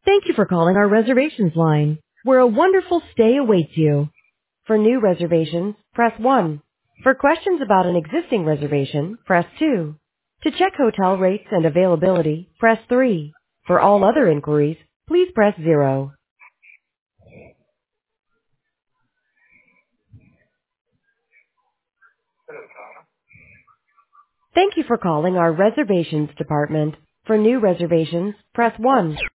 Thank you for calling our reservations line, where a wonderful stay awaits you. For new reservations, press 1. For questions about an existing reservation, press 2. To check hotel rates and availability, press 3. For all other inquiries, please press 0. Thank you for calling our reservations department. For new reservations, press 1.